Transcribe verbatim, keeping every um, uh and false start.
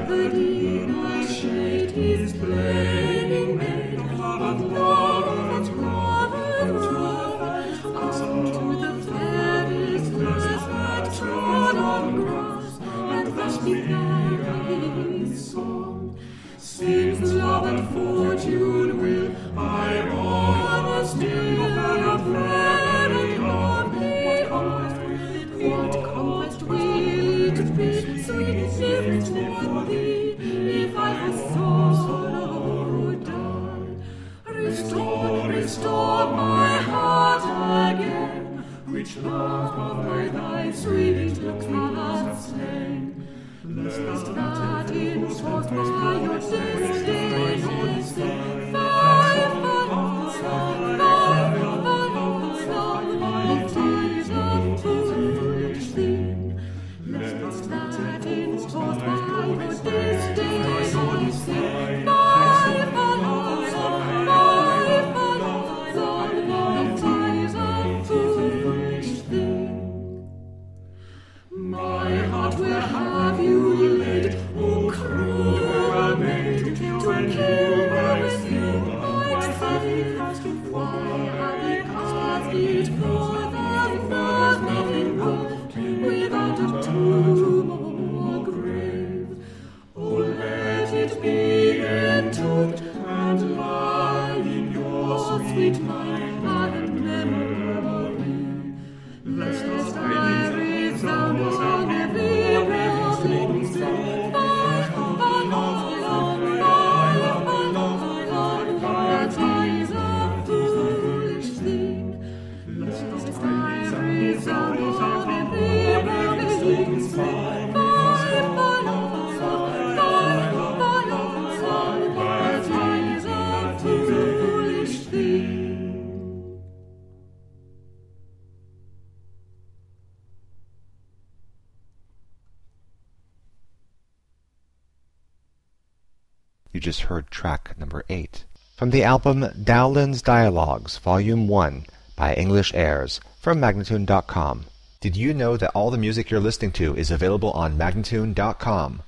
The deep shade is playing made of love and love and love. Unto the fairest birds that trod on grass, and thus began his song. Sings love and fortune will I honor still, and a fair and lovely heart. What conquest will it be, sweet spirit, for thee, if I for sorrow die? Restore, restore my heart again, which love by thy sweet looks hath slain. Lest that in force by your destiny say, fie, fie, fie, fie, fie, it is a foolish thing. Lest that in force by your destiny say, fie, fie, fie, fie, it is a foolish thing. My heart will have you laid, O cruel maid, to kill her with you might say. Why have they cast it forth and there's nothing left without a tomb or grave? Oh, let it be entombed and lie in your sweet mind and memory, lest I resound on every reveling say, fie, fie, that is a foolish thing. Lest I resound on every reveling say, fie, that is a foolish thing. You just heard track number eight from the album Dowland's Dialogues, Volume one, by English Airs, from Magnatune dot com. Did you know that all the music you're listening to is available on Magnatune dot com?